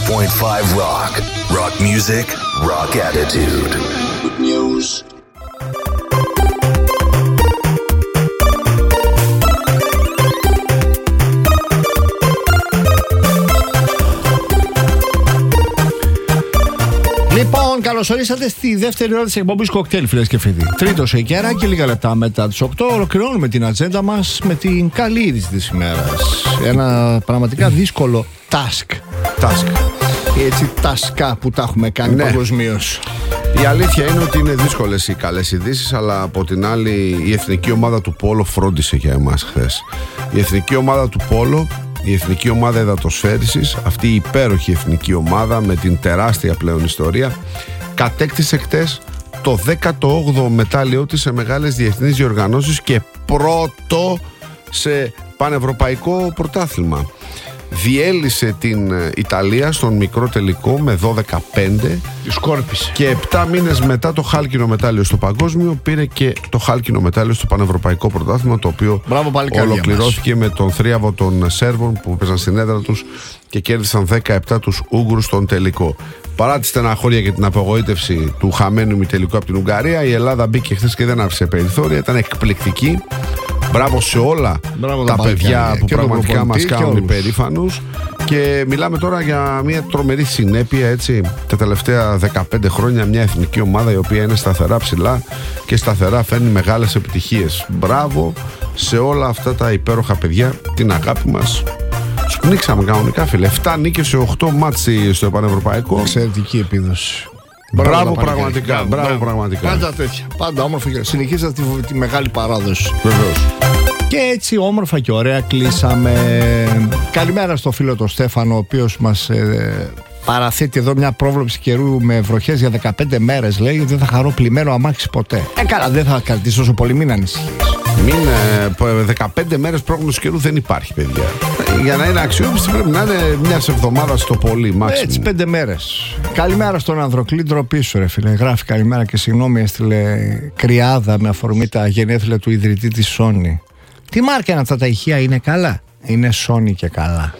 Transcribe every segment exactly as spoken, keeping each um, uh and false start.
point five Rock. Rock music, rock attitude. Good news. Λοιπόν, καλώς ορίσατε στη δεύτερη ώρα της εκπομπής Κοκτέιλ, φίλες και φίλοι. Τρίτος εκέρα και λίγα λεπτά μετά τις οκτώ ολοκληρώνουμε την ατζέντα μας με την καλή είδηση της ημέρας. Ένα πραγματικά δύσκολο task. Task. Έτσι, τασκά που τα έχουμε κάνει ναι. παγκοσμίως. Η αλήθεια είναι ότι είναι δύσκολες οι καλές ειδήσεις, αλλά από την άλλη η εθνική ομάδα του Πόλο φρόντισε για εμάς χθες. Η εθνική ομάδα του Πόλο, η εθνική ομάδα εδατοσφαίρισης, αυτή η υπέροχη εθνική ομάδα με την τεράστια πλέον ιστορία, κατέκτησε χτες το δέκατο όγδοο μετάλλιό της σε μεγάλες διεθνείς διοργανώσεις και πρώτο σε πανευρωπαϊκό πρωτάθλημα. Διέλυσε την Ιταλία στον μικρό τελικό με δώδεκα πέντε. Τη σκόρπισε. Και επτά μήνες μετά το χάλκινο μετάλλιο στο παγκόσμιο πήρε και το χάλκινο μετάλλιο στο πανευρωπαϊκό πρωτάθλημα, το οποίο Μπράβο, ολοκληρώθηκε με τον θρίαβο των Σέρβων που παίζαν στην έδρα τους και κέρδισαν δεκαεπτά τους Ούγγρους στον τελικό. Παρά τη στεναχώρια και την απογοήτευση του χαμένου ημιτελικού από την Ουγγαρία, η Ελλάδα μπήκε χθες και δεν άφησε περιθώρια. Ήταν εκπληκτική. Μπράβο σε όλα Μπράβο τα παιδιά που και πραγματικά μας κάνουν και υπερήφανους. Και μιλάμε τώρα για μια τρομερή συνέπεια, έτσι, τα τελευταία δεκαπέντε χρόνια. Μια εθνική ομάδα η οποία είναι σταθερά ψηλά και σταθερά φέρνει μεγάλες επιτυχίες. Μπράβο σε όλα αυτά τα υπέροχα παιδιά. Την αγάπη μας τους πνίξαμε κανονικά, φίλε. εφτά νίκες σε οκτώ μάτς στο πανευρωπαϊκό. Εξαιρετική επίδοση. Μπράβο, Μπράβο πραγματικά. Μπράβο, μπράβο, πραγματικά. Πάντα τέτοια. Πάντα όμορφα και συνεχίζετε τη, τη μεγάλη παράδοση. Βεβαίως. Και έτσι όμορφα και ωραία κλείσαμε. Καλημέρα στο φίλο τον Στέφανο, ο οποίος μας ε, παραθέτει εδώ μια πρόβλεψη καιρού με βροχές για δεκαπέντε μέρες. Λέει ότι δεν θα χαρώ πλημμένο αμάξι ποτέ. Ε, καλά, δεν θα κρατήσει τόσο πολύ, μην ανησυχείς. Μην, ε, δεκαπέντε μέρες πρόγνωση καιρού δεν υπάρχει, παιδιά. Για να είναι αξιόπιστη πρέπει να είναι μια εβδομάδα στο πολύ, μάξιμου. Έτσι, πέντε μέρες. Καλημέρα στον Ανδροκλή, ντροπή σου, ρε φίλε. Γράφει καλημέρα και συγγνώμη, έστειλε κρυάδα με αφορμή τα γενέθλια του ιδρυτή της Sony. Τι μάρκα είναι αυτά τα ηχεία, είναι καλά? Είναι Sony και καλά.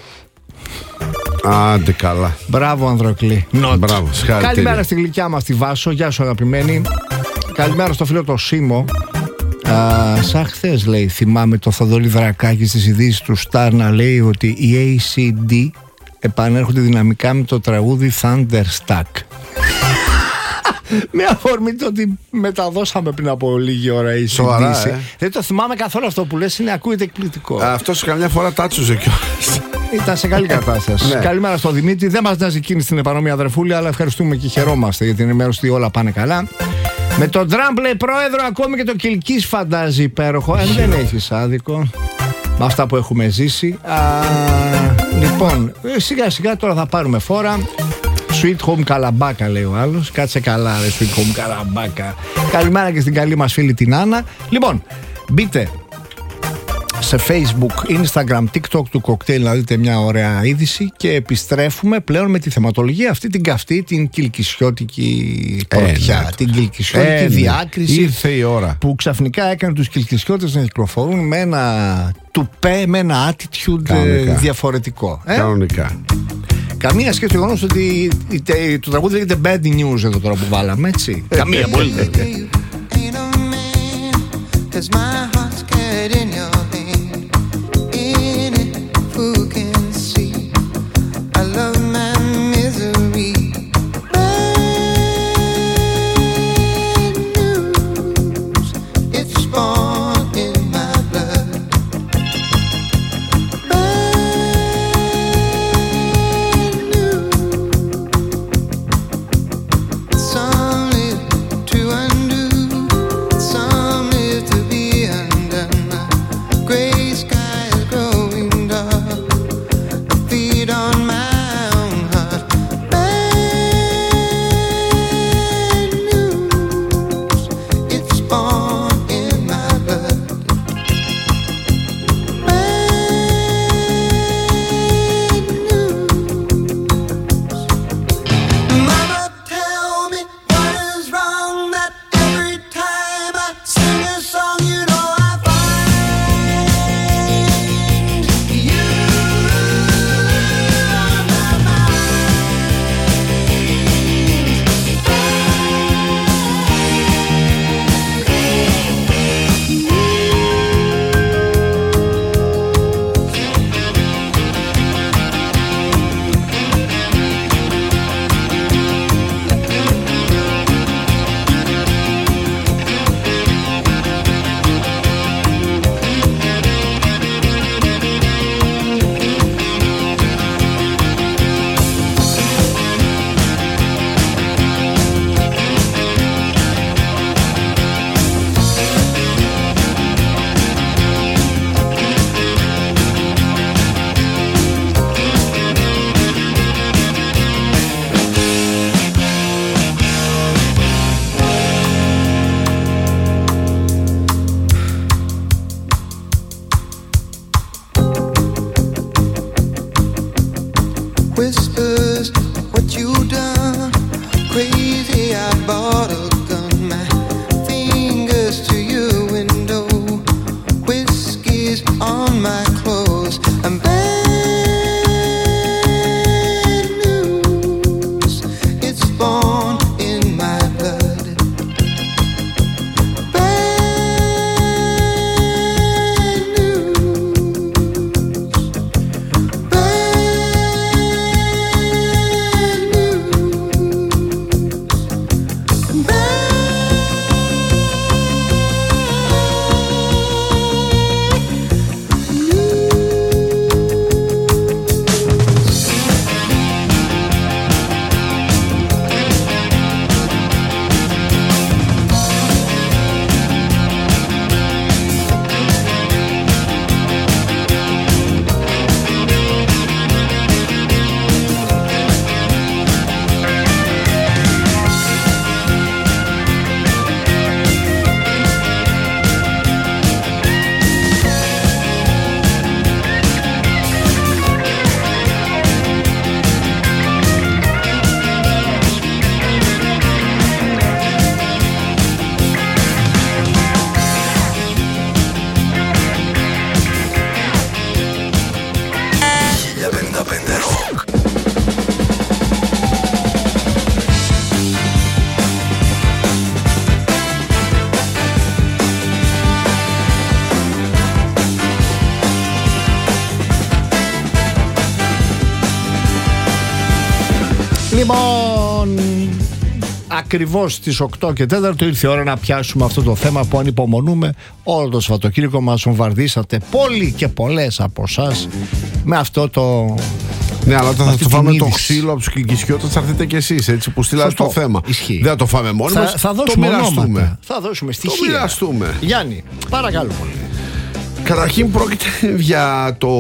Άντε καλά. Μπράβο, Ανδροκλή. Μπράβο, καλημέρα στη γλυκιά μας τη Βάσο. Γεια σου, αγαπημένη. Καλημέρα στο φίλο το Σίμο. Α, σαν χθες, λέει, θυμάμαι το Θοδωρή Δρακάκη στις ειδήσεις του Star να λέει ότι οι έι σι ντι επανέρχονται δυναμικά με το τραγούδι Thunderstruck. Με αφορμή το ότι μεταδώσαμε πριν από λίγη ώρα η Σοβαρά, ε. Δεν το θυμάμαι καθόλου αυτό που λες, είναι ακούγεται εκπληκτικό. Αυτό σε καμιά φορά τάτσουζε κιόλας. Ήταν σε καλή κατάσταση. Ναι. Καλημέρα στο Δημήτρη. Δεν μας νοιάζει εκείνη στην επανόμοια αδερφούλη, αλλά ευχαριστούμε και χαιρόμαστε για την ενημέρωση ότι όλα πάνε καλά. Με τον Τραμπ, πρόεδρο, ακόμη και το Κιλκής φαντάζει υπέροχο. Αν δεν έχεις άδικο με αυτά που έχουμε ζήσει. Α, λοιπόν, σιγά σιγά τώρα θα πάρουμε φόρα. Sweet Home Καλαμπάκα, λέει ο άλλος. Κάτσε καλά, ρε, Sweet Home Καλαμπάκα. Καλημέρα και στην καλή μας φίλη την Άννα. Λοιπόν, μπείτε σε Facebook, Instagram, TikTok του Cocktail να δείτε μια ωραία είδηση και επιστρέφουμε πλέον με τη θεματολογία αυτή την καυτή, την κιλκισιώτικη πρωτιά, ε, την κιλκισιώτικη ε, διάκριση. Ήρθε η ώρα που ξαφνικά έκανε τους κιλκισιώτες να κυκλοφορούν με ένα τουπέ, με ένα attitude κανονικά. Διαφορετικό. Ε? Κανονικά. Καμία σχέση το γεγονός ότι το τραγούδι λέγεται Bad News εδώ τώρα που βάλαμε, έτσι. Καμία πολύ. crazy, I bought a gun. My fingers to your window, whiskey's on my clothes. I'm bad news, it's born in my blood. Bad news, bad news, bad. Λοιπόν, ακριβώς στις οκτώ και τέσσερα ήρθε η ώρα να πιάσουμε αυτό το θέμα που ανυπομονούμε. Όλο το Σαββατοκύριακο μας βομβαρδίσατε πολλοί και πολλές από εσάς με αυτό το... Ναι, αλλά όταν θα αυτή το την φάμε το είδηση. ξύλο από τους κυλκισιώτες θα έρθετε κι εσείς, έτσι που στείλατε Σωστό. το θέμα. Ισχύει. Δεν θα το φάμε μόνοι Θα, μας, θα το δώσουμε μοιραστούμε. ονόματα. Θα δώσουμε Το στοιχεία. μοιραστούμε. Γιάννη, παρακαλώ πολύ. Καταρχήν πρόκειται για το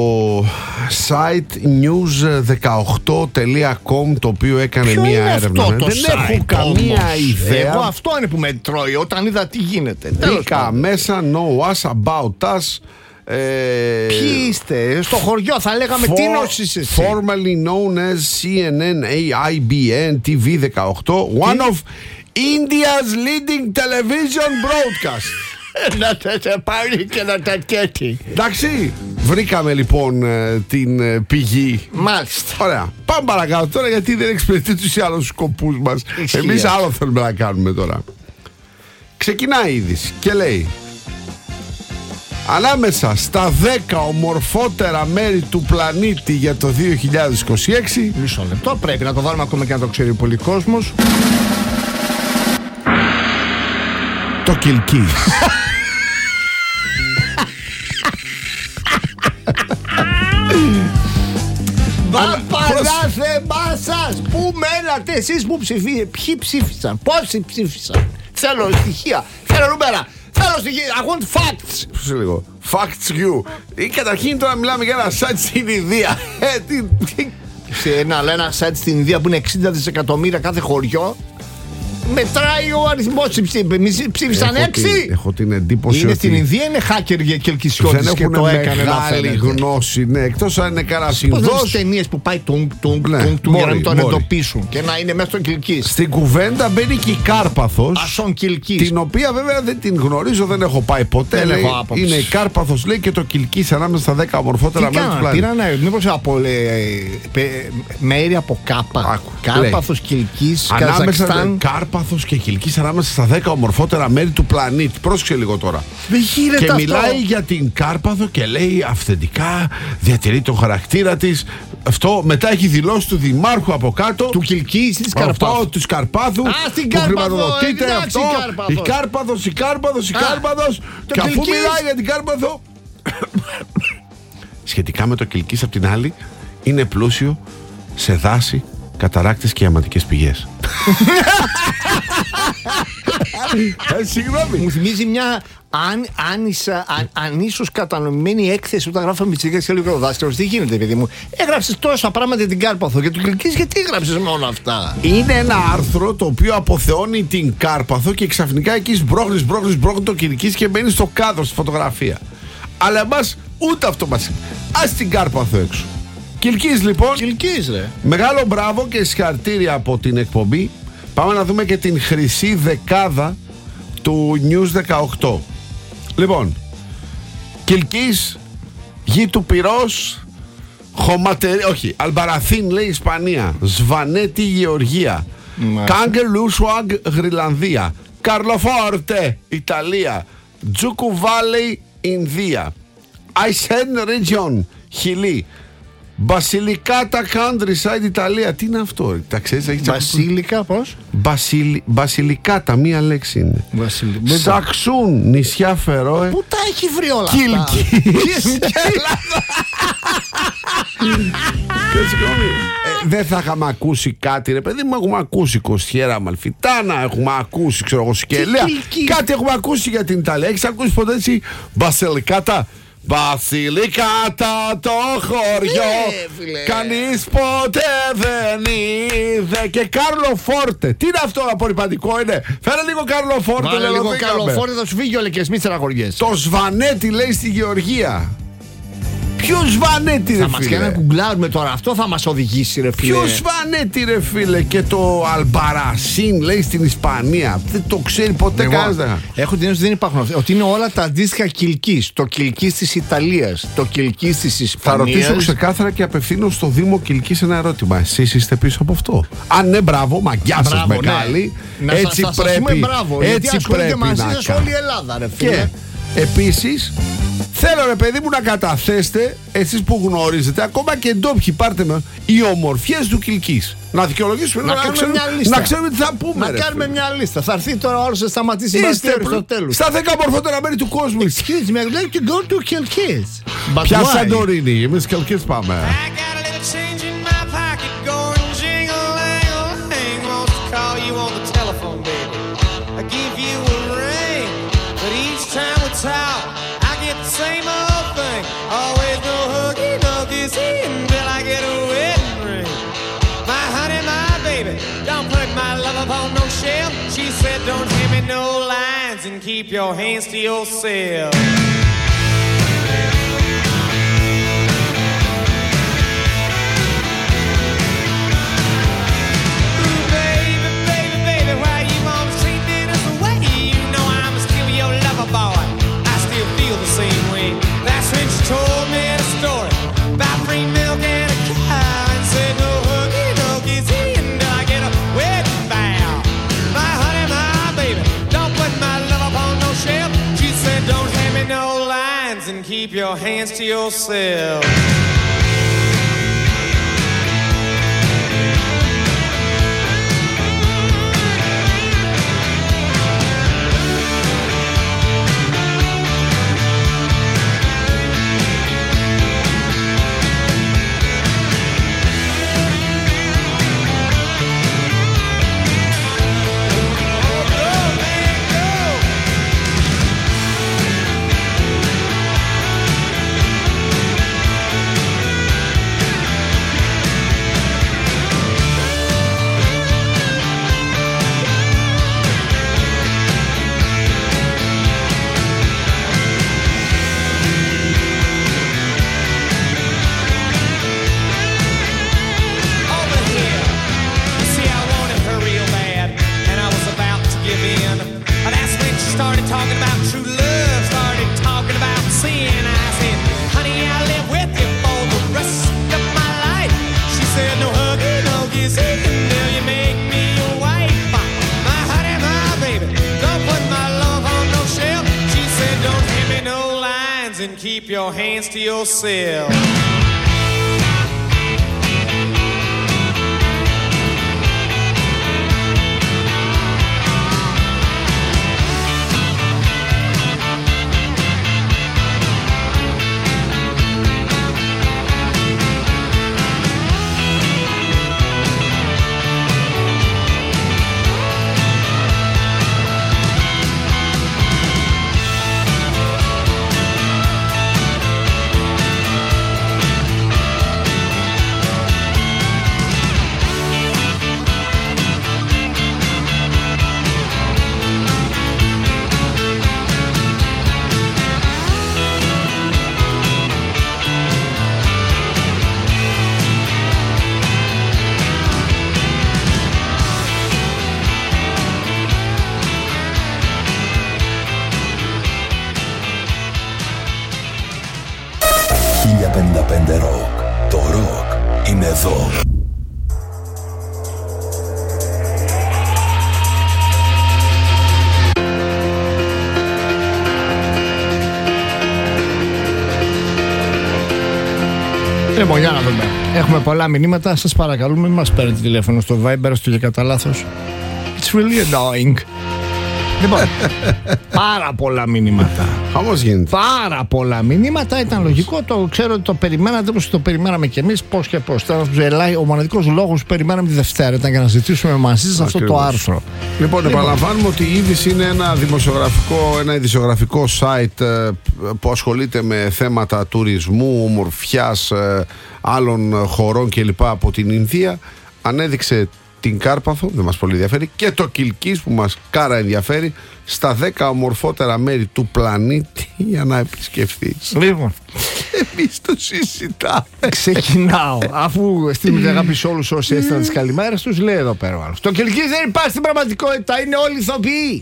site news δεκαοκτώ τελεία com, το οποίο έκανε Ποιο μία είναι έρευνα. αυτό το Δεν site έχω καμία όμως? ιδέα. Εγώ αυτό είναι που με τρώει όταν είδα τι γίνεται. Τέλος Μπήκα πάντων. μέσα, know us, about us. Ε, Ποιοι είστε, στο χωριό θα λέγαμε for- τι νόσης εσύ. Formerly known as σι εν εν έι άι μπι εν τι βι δεκαοκτώ, one of India's leading television broadcast. Να τα σε πάρει και να τα καίει. Εντάξει, βρήκαμε λοιπόν ε, την ε, πηγή. Μάλιστα. Ωραία. Πάμε παρακάτω τώρα, γιατί δεν εξυπηρετεί τους ή άλλους σκοπούς μας. Ισχύει Εμείς αυτό. άλλο θέλουμε να κάνουμε τώρα. Ξεκινάει η είδηση και λέει: ανάμεσα στα δέκα ομορφότερα μέρη του πλανήτη για το δύο χιλιάδες είκοσι έξι. Μισό λεπτό, πρέπει να το βάλουμε ακόμα και να το ξέρει πολύ κόσμος. Το Κιλκής. Παράθεμά σας, πού μένατε εσείς που ψηφίσατε, ποιοι ψήφισαν, πόσοι ψήφισαν. Θέλω στοιχεία, θέλω νούμερα, θέλω στοιχεία, I want facts. Πώς λίγο. Facts you. Ή καταρχήν τώρα μιλάμε για ένα site στην Ινδία. Ε, τι, τι, Σε ένα, αλλά ένα site στην Ινδία που είναι εξήντα δισεκατομμύρια κάθε χωριό, μετράει ο αριθμός. Ψήφισαν έχω την- έξι. Έχω την εντύπωση Είναι ότι στην Ινδία, είναι hacker για δεν κελκυσιώτης και έχουν το έκανε να μεγάλη φαίνεται. γνώση. Ναι, εκτός αν είναι κανένα Πώς είναι τις Ινδός. ταινίες που πάει τουγκ τουγκ Ναι, τουγκ τουγκ για να μπορεί, μην τον μπορεί. εντοπίσουν και να είναι μέσα στο Κιλκής. Στην κουβέντα μπαίνει και η Κάρπαθος, Ασόν Κιλκής. την οποία βέβαια δεν την γνωρίζω, δεν έχω πάει ποτέ. Δεν λέει, έχω άποψη. είναι η Κάρπαθος, λέει, και το Κιλκής ανάμεσα στα δέκα ομορφότερα Τι μέρη του κάνανε, πλανήτη. πήρανε μήπως από ε, πε- μέρη από Κάπα. Άκου, Κάρπαθος, Κιλκής, Ανάμεσα Καζακστάν. Κάρπαθος και Κιλκής, ανάμεσα στα δέκα ομορφότερα μέρη του πλανήτη. Πρόσεξε λίγο τώρα. Δεν γίνεται Και αυτό. μιλάει για την Κάρπαθο και λέει αυθεντικά διατηρεί τον χαρακτήρα της. Αυτό μετά έχει δηλώσει του Δημάρχου από κάτω. Του Κιλκής ή της Αυτό, Καρπάθου. της Καρπάθου. Α, στην που Κάρπαθο, χρηματοδοτείται εντάξει, αυτό. η Κάρπαθος. Η Κάρπαθος, η Κάρπαθος, η Α, Κάρπαθος. το Και αφού Κιλκής. μιλάει για την Κάρπαθο. Σχετικά με το Κιλκής απ' την άλλη, είναι πλούσιο σε δάση, καταράκτες και ιαματικές πηγές. ε, συγγνώμη. Μου θυμίζει μια αν, άνισα, αν, ανίσως κατανομημένη έκθεση όταν γράφαμε πιτσιρίκες και λίγο δάσκαλος. Τι γίνεται, παιδί μου. Έγραψες τόσα πράγματα για την Κάρπαθο, για τον Κιλκής, γιατί έγραψες μόνο αυτά. Είναι ένα άρθρο το οποίο αποθεώνει την Κάρπαθο και ξαφνικά εκεί σμπρώχνει, σμπρώχνει, σμπρώχνει το Κιλκής και μπαίνει στο κάδρο στη φωτογραφία. Αλλά εμάς ούτε αυτό μας είναι. Ας την Κάρπαθο έξω. Κιλκής λοιπόν. Κιλκής, ρε. Μεγάλο μπράβο και συγχαρητήρια από την εκπομπή. Πάμε να δούμε και την χρυσή δεκάδα του News δεκαοκτώ. Λοιπόν, Κιλκής, γη του Πυρός, Χωματερή, όχι, Αλμπαραθίν λέει Ισπανία, Σβανέτη Γεωργία, Κάγκερ Λούσουαγκ Γρυλανδία, Καρλοφόρτε Ιταλία, Τζούκου Βάλεϊ Ινδία, Αϊσέν Region Χιλή, Μπασιλικάτα Countryside Ιταλία. Τι είναι αυτό, τα ξέρεις? Μπασίλικα, πώς? Μπασιλι... Μπασιλικάτα, μία λέξη είναι. Βασίλη... Σαξούν, νησιά Φερόε. Πού τα έχει βρει όλα αυτά? Κιλκής. Δεν θα είχαμε ακούσει κάτι, ρε παιδί μου. Έχουμε ακούσει Κοστιέρα Αμαλφιτάνα, έχουμε ακούσει, ξέρω εγώ, Σκελέα. Κάτι έχουμε ακούσει για την Ιταλία. Έχεις ακούσει ποτέ έτσι Μπασιλικάτα? Βασιλικάτα το χωριό, ναι, κανείς ποτέ δεν είδε. Και Κάρλο Φόρτε. Τι είναι αυτό, απορριπαντικό είναι? Φέρε λίγο Κάρλο Φόρτε. Βάλε λίγο Κάρλο Φόρτε, θα σου φύγει ο Λεκές, μη τσαραγωριές. Το Σβανέτη λέει στη Γεωργία. Ποιο Σβανέτη, ρε θα μας φίλε? κάνει να γκουγκλάρουμε τώρα, αυτό θα μας οδηγήσει, ρε φίλε. Ποιο Σβανέτη, ρε φίλε? Και το Αλμπαρασίν λέει στην Ισπανία. Δεν το ξέρει ποτέ κανένα. Έχω την αίσθηση ότι δεν υπάρχουν αυτά. Ότι είναι όλα τα αντίστοιχα Κιλκής. Το Κιλκής της Ιταλίας, το Κιλκής της Ισπανίας. Θα ρωτήσω ξεκάθαρα και απευθύνω στο Δήμο Κιλκής ένα ερώτημα. Εσείς είστε πίσω από αυτό? Αν ναι, μπράβο, μαγκιά σας μεγάλη. Ναι. Έτσι να, πρέπει, πούμε μπράβο, έτσι πρέπει μαζί να σας κάνει. όλη η Ελλάδα, ρε φίλε. Και επίσης θέλω, ρε παιδί μου, να καταθέσετε, εσείς που γνωρίζετε, ακόμα και ντόπιοι, πάρτε με, οι ομορφιές του Κιλκής. Να δικαιολογήσουμε, να, να, να, ξέρουμε, μια λίστα. να ξέρουμε τι θα πούμε. Να ρε, κάνουμε φίλε. μια λίστα. Θα έρθει τώρα ο άλλος να σταματήσει στο τέλος. Στα δέκα μορφότερα μέρη του κόσμου. Excuse me, I'd like to go to Kilkis. But Ποια why? Σαντορίνη? Εμείς Κιλκής πάμε. I got a little change in my pocket going jingle-lang-a-lang. Wants to call you on the telephone, baby. I give you a ring, but each time we talk, I get the same old thing. Always no huggy, no kissy until I get a wedding ring. My honey, my baby, don't put my love up on no shelf. She said don't hand me no lines and keep your hands to yourself. Told me a story about free milk and a cow and said no huggy, no kissy until I get a wedding bow. My honey, my baby, don't put my love up on no shelf. She said don't hand me no lines and keep your hands to yourself. Keep your hands to yourself. πέντε Rock. Το rock είναι εδώ. Λοιπόν, για να δούμε. Έχουμε πολλά μηνύματα. Σας παρακαλούμε, μην μας παίρνετε τηλέφωνο στο Viber, στο και κατά λάθος. It's really annoying. Λοιπόν, πάρα πολλά μηνύματα. Χαμός γίνεται. Πάρα πολλά μηνύματα. Ήταν λογικό. Το ξέρω ότι το περιμένατε όπως το περιμέναμε κι εμείς. Πώς και πώς. Ο μοναδικός λόγος που περιμέναμε τη Δευτέρα ήταν για να ζητήσουμε μαζί σας αυτό το άρθρο. Λοιπόν, λοιπόν, επαναλαμβάνουμε ότι η είδηση είναι ένα δημοσιογραφικό, ένα ειδησιογραφικό site ε, που ασχολείται με θέματα τουρισμού, ομορφιάς, ε, άλλων χωρών κλπ. Από την Ινδία. Ανέδειξε την Κάρπαθο, δεν μας πολύ ενδιαφέρει, και το Κιλκής που μας κάρα ενδιαφέρει, στα δέκα ομορφότερα μέρη του πλανήτη για να επισκεφθείς. Λοιπόν, εμείς το συζητάμε. Ξεκινάω. Αφού στείλουμε αγάπη σε όλους όσοι έστειλαν τις καλημέρες τους, λέει εδώ πέρα ο άλλος: το Κιλκής δεν υπάρχει στην πραγματικότητα, είναι όλοι ηθοποιοί.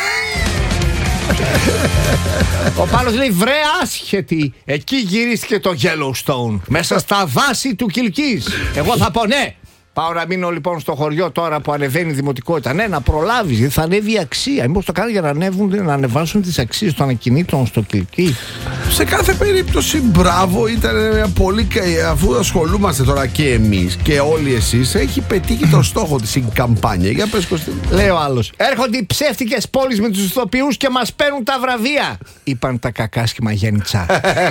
Ο Πάλος λέει: βρε άσχετη, εκεί γυρίστηκε το Yellowstone, μέσα στα δάση του Κιλκής. Εγώ θα πω ναι. Πάω να μείνω λοιπόν στο χωριό τώρα που ανεβαίνει η δημοτικότητα. Ναι, να προλάβεις, γιατί θα ανέβει η αξία. Μήπως το κάνουν για να, ανέβουν, να ανεβάσουν τις αξίες των ακινήτων στο Κιλκί. Σε κάθε περίπτωση, μπράβο, ήταν μια πολύ. Αφού ασχολούμαστε τώρα και εμείς και όλοι εσείς, έχει πετύχει το στόχο της η καμπάνια. Για πες, Κωστή. Λέει ο άλλος: έρχονται οι ψεύτικες πόλεις με τους ηθοποιούς και μας παίρνουν τα βραβεία. Είπαν τα κακάσχημα γέννητσα.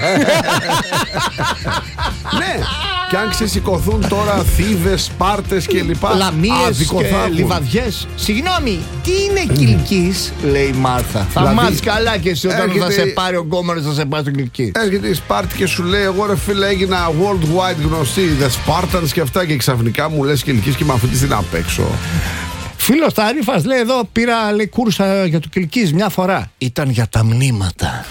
Ναι, και αν ξεσηκωθούν τώρα θύβες, Σπάρτες και λοιπά, λαμίες και λιβαδιές. Συγγνώμη, τι είναι Κιλκής, λέει η Μάρθα. Θα δηλαδή, μάθεις καλά και εσύ όταν έρχεται, θα σε πάρει ο γκόμενος, θα σε πάει στο Κιλκή. Έρχεται η Σπάρτη και σου λέει: εγώ ρε φίλε έγινα worldwide γνωστή, The Spartans και αυτά, και ξαφνικά μου λες Κιλκής και με αφήνεις την απ' έξω. Φίλος Ταρίφας λέει εδώ: πήρα λέει, κούρσα για το Κιλκής μια φορά. Ήταν για τα μνήματα.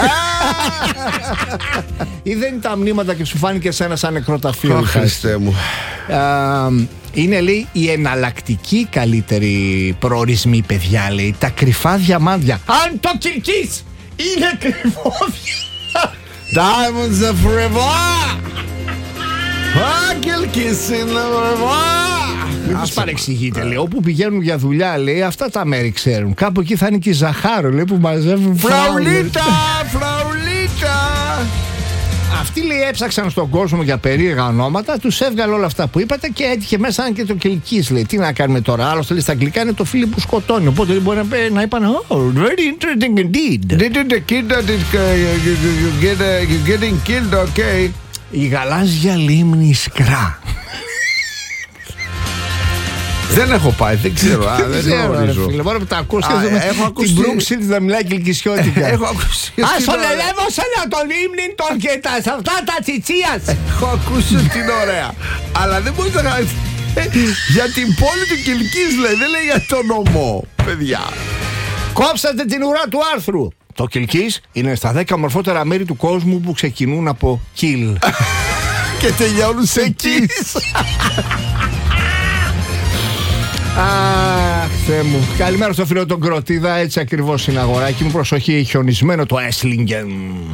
Ή δεν είναι τα μνήματα και σου φάνηκε σε ένα σαν νεκροταφείο? Ω Χριστέ μου. Είναι λέει η εναλλακτική καλύτερη προορισμή, παιδιά, λέει. Τα κρυφά διαμάντια. Αν το Κιλκής είναι κρυφό Diamonds are forever. Α, Κιλκής είναι forever. Μην τους παρεξηγείτε, λέει. Όπου πηγαίνουν για δουλειά, λέει, αυτά τα μέρη ξέρουν. Κάπου εκεί θα είναι και η Ζαχάρο, λέει, που μαζεύουν φραουλίτα, φραουλίτα. Αυτοί, λέει, έψαξαν στον κόσμο για περίεργα ονόματα, τους έβγαλε όλα αυτά που είπατε και έτυχε μέσα και το Κιλκής, λέει. Τι να κάνουμε τώρα, άλλωστε λέει στα αγγλικά είναι το φίλι που σκοτώνει. Οπότε μπορεί να, να είπαν: oh, very interesting indeed. Didn't the kid that is you're getting killed, okay? Η γαλάζια λίμνη Ισκρά. Δεν έχω πάει, δεν ξέρω. Α, δεν γνωρίζω. Μόνο που τα ακούς και την Brookshield να μιλάει κιλκισιώτικα. Έχω ακούσει. Ας ολελεύωσαν το λίμνη των και τα αυτά τα τσιτσίας. Έχω ακούσει ότι είναι ωραία. Αλλά δεν μπορείς να κάνεις. Για την πόλη του Κιλκής λέει, δεν λέει για τον νομό. Παιδιά, κόψατε την ουρά του άρθρου. Το Κιλκής είναι στα δέκα μορφότερα μέρη του κόσμου που ξεκινούν από Κιλ και τελειώνουν σε Κις. Αχ, Θεέ μου. Καλημέρα στο φίλο τον Κροτίδα. Έτσι ακριβώς είναι, αγοράκι μου. Προσοχή, χιονισμένο το Έσλιγκεν.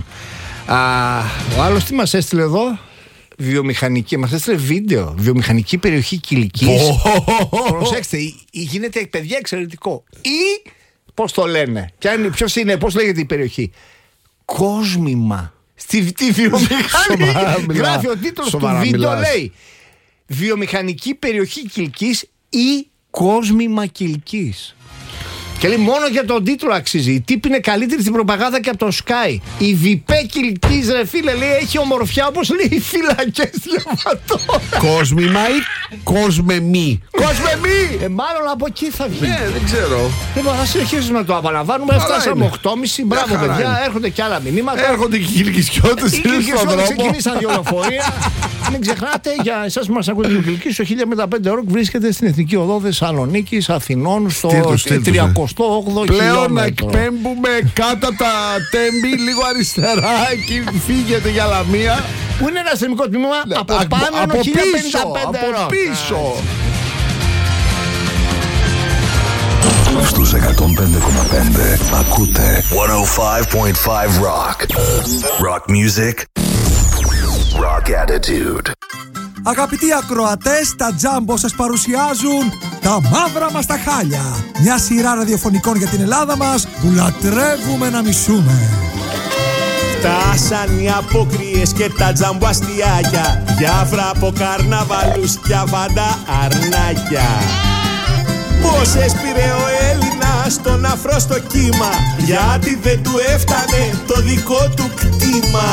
Ο άλλος τι μας έστειλε εδώ? Βιομηχανική, μας έστειλε βίντεο. Βιομηχανική περιοχή Κιλκής. Προσέξτε, γίνεται παιδιά εξαιρετικό. Ή πώς το λένε, ποιος είναι, πώς λέγεται η περιοχή? Κόσμημα. Στη τη βιομηχανική. Γράφει ο τίτλος του βίντεο, λέει βιομηχανική περιοχή Κιλκής ή κόσμημα Κιλκής. Και λέει μόνο για τον τίτλο αξίζει. Η τύπη είναι καλύτερη στην προπαγάνδα και από το Sky. Η Βιπέ Κιλκής, ρε φίλε, λέει έχει ομορφιά όπως λέει οι φυλακές διαβατών. Κόσμημα ή κόσμεμί? Κόσμεμί! Ε, μάλλον από εκεί θα βγει. Ναι, δεν ξέρω. Λοιπόν, θα συνεχίσουμε να το απολαμβάνουμε. Φτάσαμε οκτώ και μισή. Μπράβο, παιδιά. Έρχονται και άλλα μηνύματα. Έρχονται και οι Κιλκισιώτες. Οι Κιλκισιώτες ξεκινήσαν δύο λεωφορεία. Μην ξεχνάτε, για εσάς που μας ακούτε, το Κιλκής στο χίλια μετρά πέντε Rock βρίσκεται στην Εθνική Οδό Θεσσαλονίκης Αθηνών στο τριακοστό όγδοο πλέον να εκπέμπουμε κάτω τα Τέμπη, λίγο αριστερά, εκεί φύγετε για Λαμία. Που είναι ένα αστυνομικό τμήμα ναι, από α, πάνω από χίλια πενήντα πέντε από πίσω. Στους εκατόν πέντε κόμμα πέντε ακούτε εκατόν πέντε κόμμα πέντε Rock. Rock music. Rock Rock Attitude. Αγαπητοί ακροατές, τα Τζάμπο σας παρουσιάζουν τα μαύρα μας τα χάλια. Μια σειρά ραδιοφωνικών για την Ελλάδα μας που λατρεύουμε να μισούμε. Φτάσαν οι απόκριες και τα τζαμποαστιάκια, διάφρα από καρναβαλούς και αβάντα αρνάκια. Πώς έσπηρε ο Έλληνας τον αφρό στο κύμα, γιατί δεν του έφτανε το δικό του κτήμα.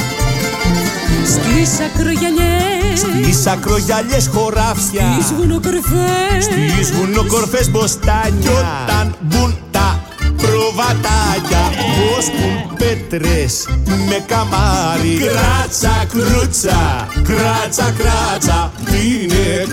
Στις ακρογιαλιές, στις ακρογιαλιές χωράφια, στις βουνοκορφές, στις βουνοκορφές μποστάνια. Κι όταν μπουν τα προβατάκια, πως πουν πέτρες με καμάρι. Κράτσα κρούτσα, κράτσα κράτσα, είναι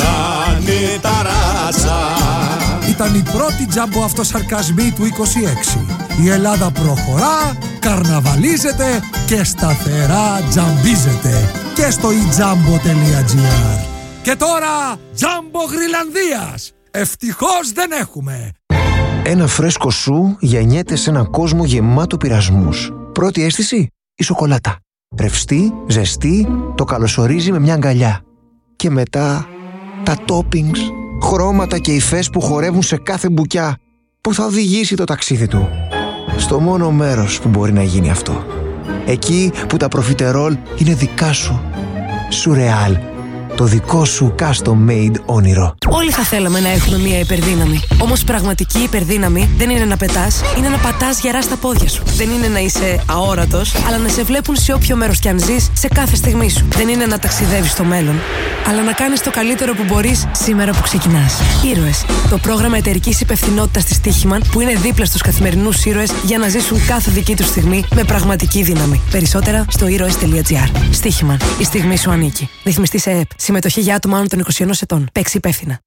κάνανε τα ράτσα. Ήταν η πρώτη τζάμπο αυτοσαρκασμή του είκοσι έξι. Η Ελλάδα προχωρά, καρναβαλίζεται και σταθερά τζαμπίζεται. Και στο i jambo τελεία gr. Και τώρα τζάμπο Γρυλανδίας. Ευτυχώς δεν έχουμε. Ένα φρέσκο σου γεννιέται σε έναν κόσμο γεμάτο πειρασμούς. Πρώτη αίσθηση, η σοκολάτα. Ρευστή, ζεστή, το καλωσορίζει με μια αγκαλιά. Και μετά τα toppings, χρώματα και υφές που χορεύουν σε κάθε μπουκιά, που θα οδηγήσει το ταξίδι του στο μόνο μέρος που μπορεί να γίνει αυτό. Εκεί που τα προφιτερόλ είναι δικά σου. Σουρεάλ. Το δικό σου custom made όνειρο. Όλοι θα θέλαμε να έχουμε μια υπερδύναμη. Όμως πραγματική υπερδύναμη δεν είναι να πετάς, είναι να πατάς γερά στα πόδια σου. Δεν είναι να είσαι αόρατος, αλλά να σε βλέπουν σε όποιο μέρος κι αν ζεις, σε κάθε στιγμή σου. Δεν είναι να ταξιδεύεις στο μέλλον, αλλά να κάνεις το καλύτερο που μπορείς σήμερα που ξεκινάς. Ήρωες. Το πρόγραμμα εταιρικής υπευθυνότητας της Στίχημαν, που είναι δίπλα στους καθημερινούς ήρωες για να ζήσουν κάθε δική τους στιγμή με πραγματική δύναμη. Περισσότερα στο ήρωες τελεία gr. Στίχημαν. Η στιγμή σου ανήκει. Ρυθμιστή σε ΕΕΠ. Συμμετοχή για άτομα άνω των είκοσι ενός ετών. Παίξει υπεύθυνα.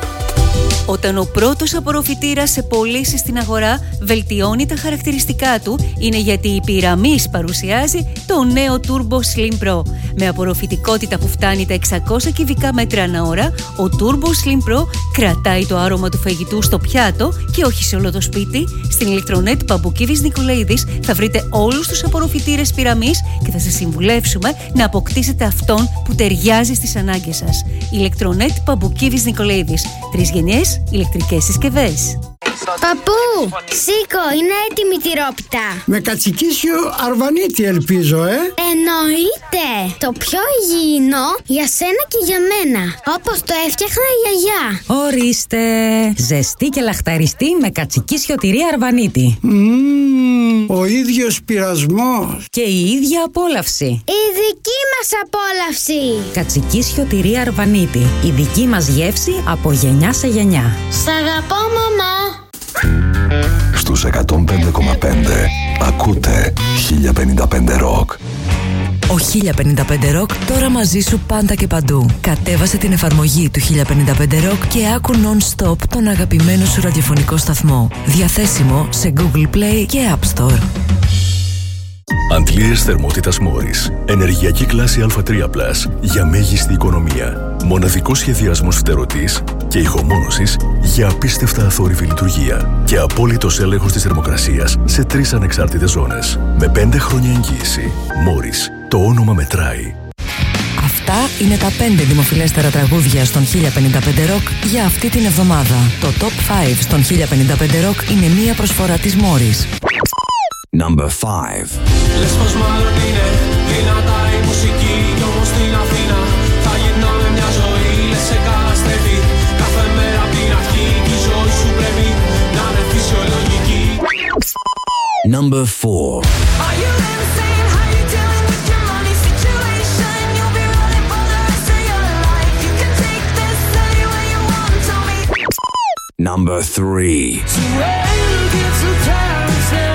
Όταν ο πρώτος απορροφητήρας σε πωλήσει στην αγορά βελτιώνει τα χαρακτηριστικά του, είναι γιατί η Pyramis παρουσιάζει το νέο Turbo Slim Pro. Με απορροφητικότητα που φτάνει τα εξακόσια κυβικά μέτρα ανά ώρα, ο Turbo Slim Pro κρατάει το άρωμα του φαγητού στο πιάτο και όχι σε όλο το σπίτι. Στην ηλεκτρονέτ Παμπουκίβης Νικολαίδης θα βρείτε όλους τους απορροφητήρες Pyramis και θα σας συμβουλεύσουμε να αποκτήσετε αυτόν που ταιριάζει στις ανάγκες σας. Ηλεκτρονέτ Παμπουκίβης Νικολαίδης. Τρεις γενιές ηλεκτρικές συσκευές. Παππού, σήκω, είναι έτοιμη η τυρόπιτα. Με κατσικίσιο αρβανίτη ελπίζω, ε. Εννοείται. Το πιο υγιεινό για σένα και για μένα. Όπως το έφτιαχνα η γιαγιά. Ορίστε. Ζεστή και λαχταριστή με κατσικίσιο τυρί αρβανίτη. Mm, ο ίδιος πειρασμός. Και η ίδια απόλαυση. Η δική μας απόλαυση. Κατσικίσιο τυρί αρβανίτη. Η δική μας γεύση από γενιά σε γενιά. Σ' αγαπώ, μαμά. Στους εκατόν πέντε κόμμα πέντε ακούτε χίλια πενήντα πέντε Rock. Ο χίλια πενήντα πέντε Rock τώρα μαζί σου πάντα και παντού. Κατέβασε την εφαρμογή του χίλια πενήντα πέντε Rock και άκου non-stop τον αγαπημένο σου ραδιοφωνικό σταθμό. Διαθέσιμο σε Google Play και App Store. Αντλίες θερμότητας Μόρις. Ενεργειακή κλάση Α τρία πλας για μέγιστη οικονομία. Μοναδικός σχεδιασμός φτερωτής και ηχομόνωσης για απίστευτα αθόρυβη λειτουργία. Και απόλυτος έλεγχος της θερμοκρασίας σε τρεις ανεξάρτητες ζώνες. Με πέντε χρόνια εγγύηση. Μόρις. Το όνομα μετράει. Αυτά είναι τα πέντε δημοφιλέστερα τραγούδια στον χίλια πενήντα πέντε Rock για αυτή την εβδομάδα. Το Top πέντε στον χίλια πενήντα πέντε Rock είναι μία προσφορά της Μόρις. Number five. Λες πως μάλλον είναι δυνατά η μουσική κι όμως στην Αθήνα θα γυρνάμε μια ζωή, λες σε καταστρέφει κάθε μέρα απ' την αρχή κι η ζωή σου πρέπει να είναι φυσιολογική. Number four. Are you insane? How you dealing with your money situation? You'll be running for the rest of your life. You can take this anywhere you want, tell me. Number three. So where you get some time now?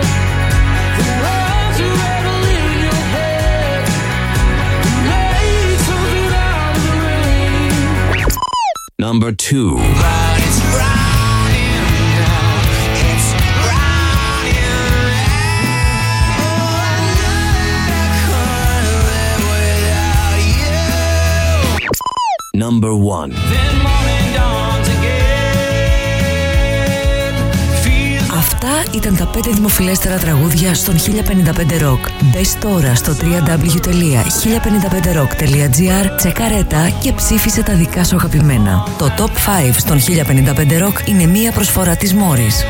Number two. Number one. Αυτά ήταν τα πέντε δημοφιλέστερα τραγούδια στον χίλια πενήντα πέντε Rock. Μπες τώρα στο double-u double-u double-u τελεία χίλια πενήντα πέντε rock τελεία τζι άρ, τσεκάρε τα και ψήφισε τα δικά σου αγαπημένα. Το Top πέντε στον χίλια πενήντα πέντε Rock είναι μία προσφορά της Morris.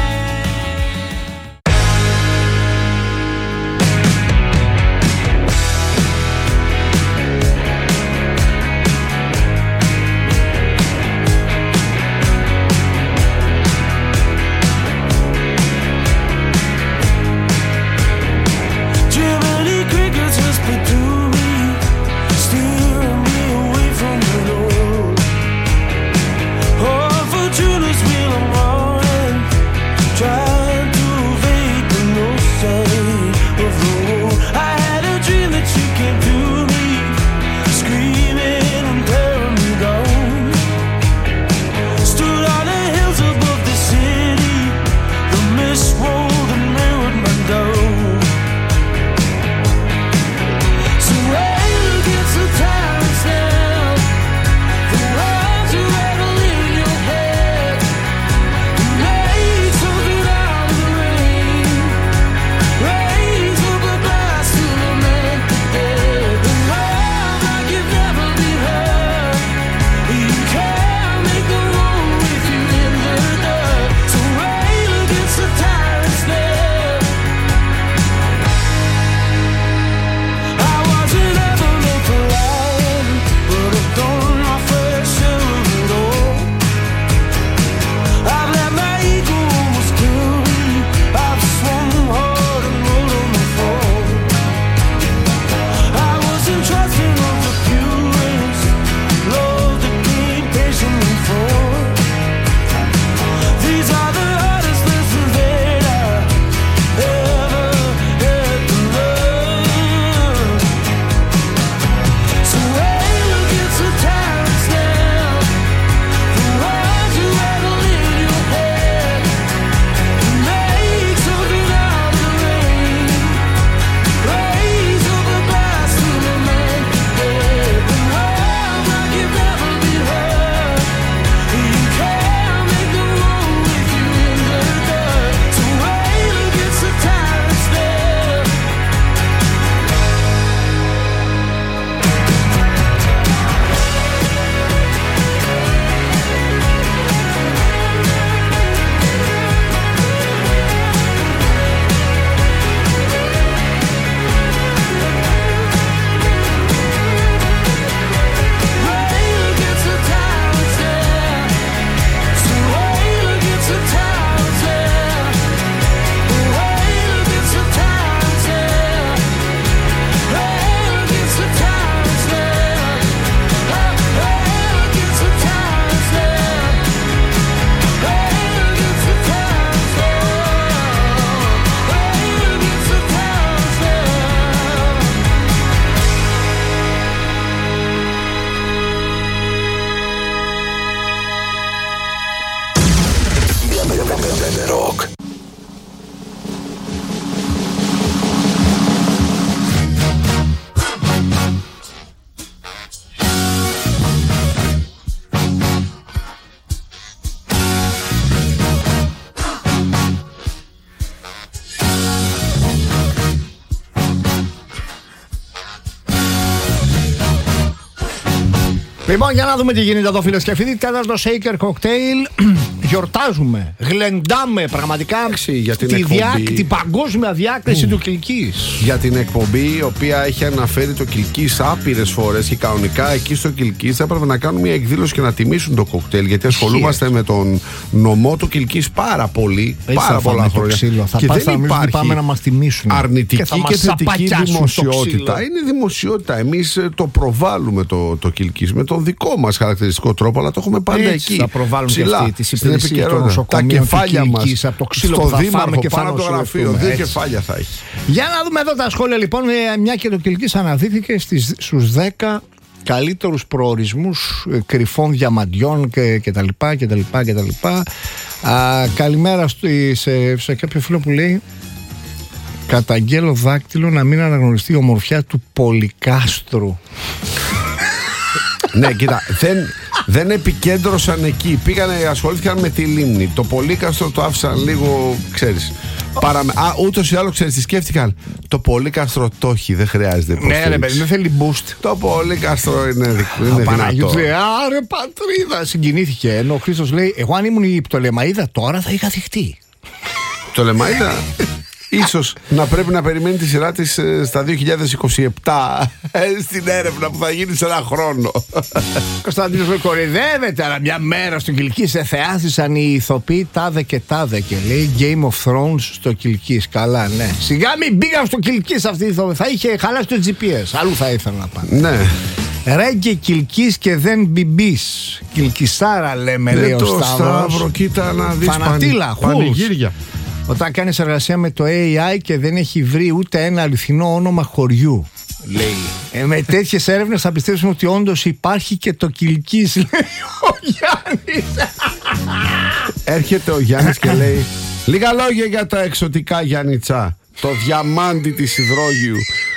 Λοιπόν, για να δούμε τι γίνεται εδώ, φίλες και φίλοι. Τέταρτο Shaker Cocktail. Γιορτάζουμε, γλεντάμε πραγματικά για την, τη εκπομπή, διά, την παγκόσμια διάκριση mm. του Κιλκής. Για την εκπομπή, η οποία έχει αναφέρει το Κιλκής άπειρες φορές και κανονικά εκεί στο Κιλκής θα έπρεπε να κάνουν μια εκδήλωση και να τιμήσουν το κοκτέιλ. Γιατί ασχολούμαστε yeah. με τον νομό του Κιλκής πάρα πολύ. Έτσι πάρα πολλά χρόνια. Ξύλο. Θα και πας δεν υπάρχει πάμε να μας τιμήσουν. Αρνητική και, και θετική δημοσιότητα. Είναι δημοσιότητα. Εμείς το προβάλλουμε το, το Κιλκής με τον δικό μας χαρακτηριστικό τρόπο, αλλά το έχουμε πάντα έτσι, εκεί. Θα προβάλλουμε ψηλά, και αυτή τις υπηρεσίες των νοσοκομείων, τα κεφάλια μας από το ξύλο στο που θα δήμαρχο, φάμε και πάνω από το γραφείο. Δύο κεφάλια θα έχει. Για να δούμε εδώ τα σχόλια λοιπόν. Μια και το Κιλκής αναδύθηκε στις, στους δέκα καλύτερους προορισμούς κρυφών διαμαντιών και, και τα λοιπά και τα λοιπά και τα λοιπά. Α, καλημέρα στη, σε, σε κάποιο φίλο που λέει: καταγγέλλω δάκτυλο να μην αναγνωριστεί η ομορφιά του Πολυκάστρου. Ναι, κοίτα, δεν, Δεν επικέντρωσαν εκεί. Πήγανε, ασχολήθηκαν με τη λίμνη. Το Πολύκαστρο το άφησαν λίγο, ξέρεις. Παραμε... Α, ούτως ή άλλως, ξέρεις τι σκέφτηκαν. Το Πολύκαστρο το έχει, δεν χρειάζεται υποστήριξη. Ναι, ρε παιδί, δεν θέλει boost. Το Πολύκαστρο είναι, είναι δυνατό. Λέει, άρε πατρίδα, συγκινήθηκε. Ενώ ο Χρήστος λέει, εγώ αν ήμουν η Πτολεμαΐδα τώρα θα είχα θυχτεί. Πτολεμαΐδα. Ίσως να πρέπει να περιμένει τη σειρά της ε, στα δύο χιλιάδες είκοσι επτά ε, στην έρευνα που θα γίνει σε ένα χρόνο. Κωνσταντίνος με κορυδεύεται, αλλά μια μέρα στο Κιλκής σε θεάθησαν οι ηθοποιοί τάδε και τάδε και λέει Game of Thrones στο Κιλκής. Καλά, ναι. Σιγά μην μπήκαν στο Κιλκής αυτή η ηθοποιοί. Θα είχε χαλάσει το τζι πι ες. Αλλού θα ήθελα να πάνε. Ναι. Ρέγγε Κιλκής και δεν μπιμπής. Κιλκισάρα λέμε, λέει ο Σταύρος. Σταύρο, κοίτα να δεις. Φανατήλα, πανηγύρια. Όταν κάνεις εργασία με το έι άι και δεν έχει βρει ούτε ένα αληθινό όνομα χωριού, λέει. Ε, με τέτοιες έρευνες θα πιστέψουμε ότι όντως υπάρχει και το Κιλκής, λέει ο Γιάννης. Έρχεται ο Γιάννης και λέει λίγα λόγια για τα εξωτικά, Γιάννητσά. Το διαμάντι της υδρόγειου.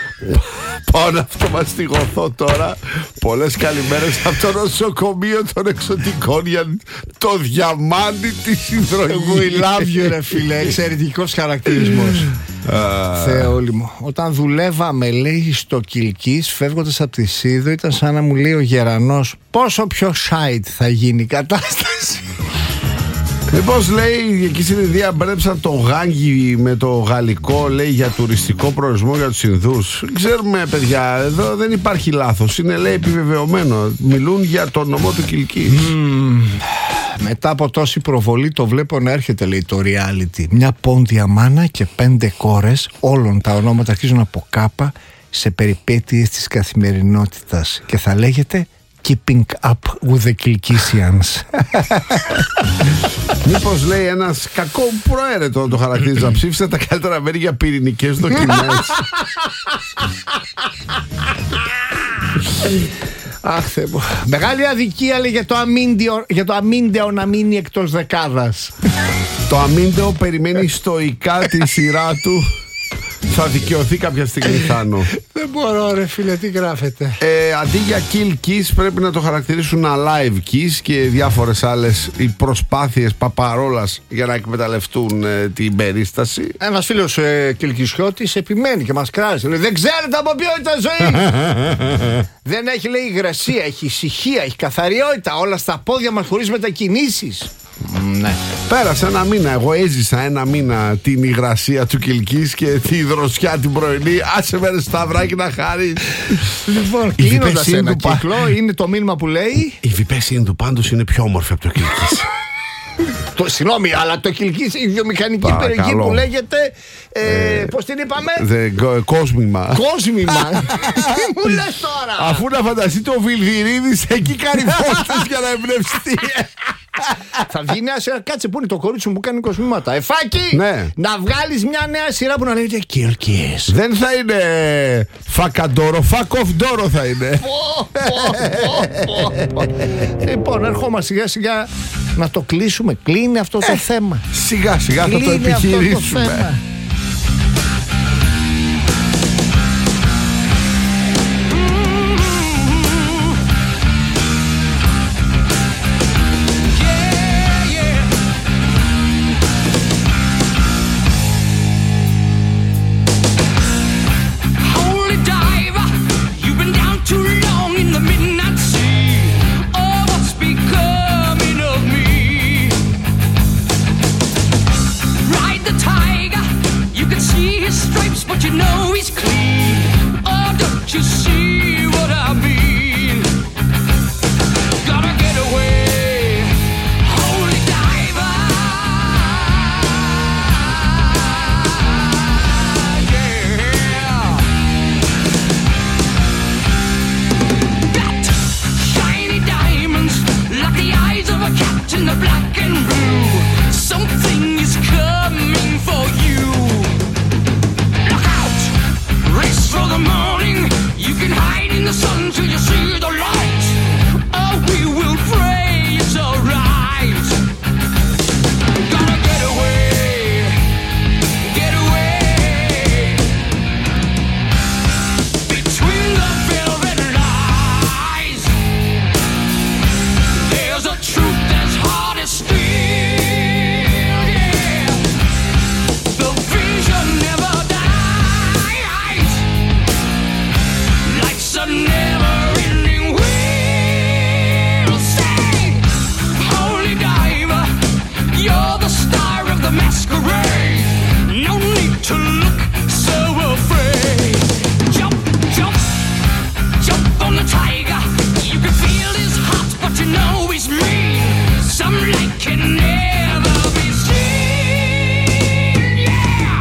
Πάω να αυτομαστιγωθώ τώρα. Πολλές καλημέρες από το νοσοκομείο των εξωτικών για το διαμάντι της υδρογείου. We love you, ρε φίλε. Εξαιρετικός χαρακτηρισμός. Θεόλη μου. Όταν δουλεύαμε, λέει, στο Κιλκής, φεύγοντας από τη Σίδο, ήταν σαν να μου λέει ο Γερανός πόσο πιο side θα γίνει η κατάσταση. Μήπως, λέει, εκεί στην Ινδία μπέρδεψαν το γάγγι με το γαλλικό, λέει, για τουριστικό προορισμό για τους Ινδούς. Ξέρουμε, παιδιά, εδώ δεν υπάρχει λάθος. Είναι, λέει, επιβεβαιωμένο. Μιλούν για το νομό του Κιλκής. Mm. Μετά από τόση προβολή το βλέπω να έρχεται, λέει, το reality. Μια πόντια μάνα και πέντε κόρες, όλων τα ονόματα αρχίζουν από κάπα, σε περιπέτειες της καθημερινότητας. Και θα λέγεται Keeping up with the Kilkisians. Μήπως, λέει, ένας κακό προαίρετο το χαρακτήριζα. Ψήφισε τα καλύτερα μέρη για πυρηνικές δοκιμές. Αχ, Θεέ μου. Μεγάλη αδικία, λέει, για το αμίντεο, για το αμίντεο να μείνει εκτός δεκάδας. Το αμίντεο περιμένει στοικά τη σειρά του. Θα δικαιωθεί κάποια στιγμή, Θάνο. Δεν μπορώ, ρε φίλε, τι γράφετε. ε, Αντί για kill kiss πρέπει να το χαρακτηρίσουν alive kiss και διάφορες άλλες οι προσπάθειες παπαρόλας για να εκμεταλλευτούν ε, την περίσταση. Ένας φίλος ε, Κιλκισιώτης επιμένει και μας κράζει. Λέει, δεν ξέρετε από ποιότητα ζωή. Δεν έχει, λέει, υγρασία, έχει ησυχία, έχει καθαριότητα. Όλα στα πόδια μας χωρίς μετακινήσεις. Ναι. Πέρασε ένα μήνα. Εγώ έζησα ένα μήνα την υγρασία του Κιλκής και τη δροσιά την πρωινή. Άσε με, ρε Σταυράκι, να χάρεις. Λοιπόν, κλείνοντας ένα κύκλο, είναι το μήνυμα που λέει η βιπέσινη του πάντως είναι πιο όμορφη από το Κιλκής. Το, συγγνώμη, αλλά το Κιλκής, η βιομηχανική περιοχή που λέγεται ε, ε, πώς την είπαμε? The, κόσμημα. Κόσμημα. Τι μου λες τώρα? Αφού να φανταστείτε ο Βιλδυρίδης εκεί κάνει φώτες για να εμπνευστεί. Θα βγει νέα σειρά. Κάτσε, που είναι το κορίτσι μου που κάνει κοσμήματα. Εφάκι, ναι. Να βγάλεις μια νέα σειρά που να λέγεται Κιλκής. Δεν θα είναι φακαντόρο, φακοφντόρο θα είναι. Λοιπόν, ερχόμαστε σιγά σιγά να το κλείσουμε. Κλείνει αυτό το θέμα. Σιγά σιγά θα το επιχειρήσουμε. You can hide. masquerade. No need to look so afraid. Jump, jump, jump on the tiger. You can feel his heart, but you know he's mean. Some light can never be seen. Yeah.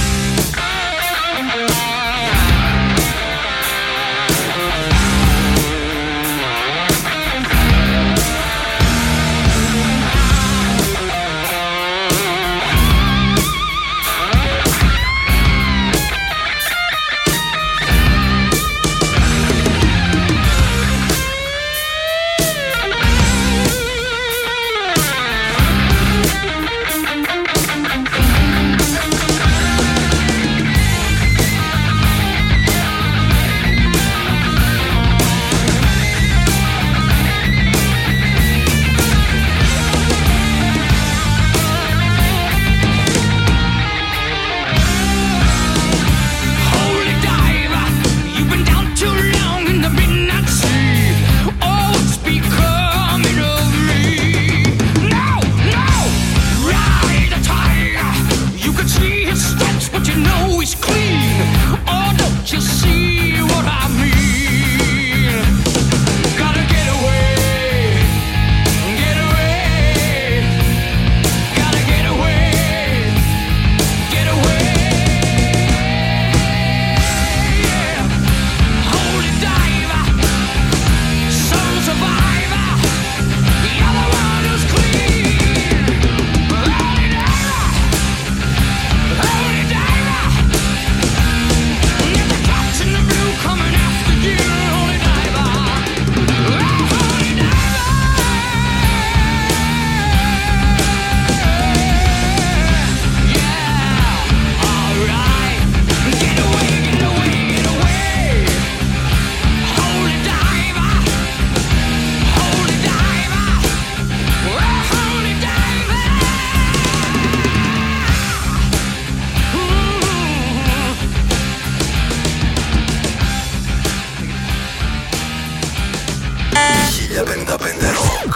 χίλια πενήντα πέντε Rock.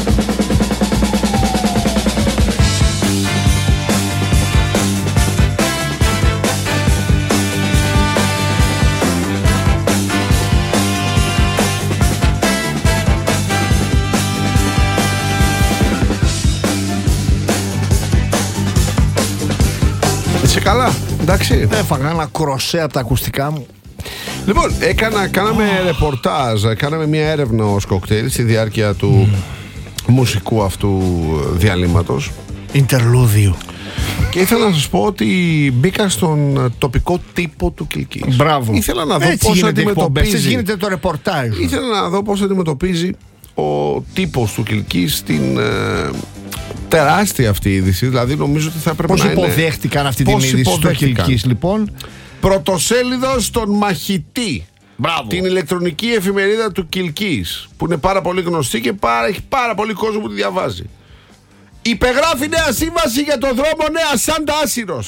Είσαι καλά, εντάξει. Έφαγα ένα κροσέ από τα ακουστικά μου. Λοιπόν, έκανα, κάναμε oh. ρεπορτάζ, κάναμε μια έρευνα ως κοκτέιλ στη διάρκεια του mm. μουσικού αυτού διαλύματος. Ιντερλούδιου. Και ήθελα να σας πω ότι μπήκα στον τοπικό τύπο του Κιλκής. Μπράβο. Ήθελα να δω έτσι πώς γίνεται αντιμετωπίζει. Έτσι γίνεται το ρεπορτάζ. Ήθελα να δω πώς αντιμετωπίζει ο τύπος του Κιλκής την ε, τεράστια αυτή είδηση. Δηλαδή νομίζω ότι θα έπρεπε πώς να είναι. Πώς υποδέχτηκαν αυτή την είδηση στο Κιλκής, λοιπόν. Πρωτοσέλιδο στον Μαχητή. Μπράβο. Την ηλεκτρονική εφημερίδα του Κιλκής, που είναι πάρα πολύ γνωστή και πάρα, έχει πάρα πολύ κόσμο που τη διαβάζει. Υπεγράφει νέα σύμβαση για το δρόμο Νέα Σάντα Άσυρος.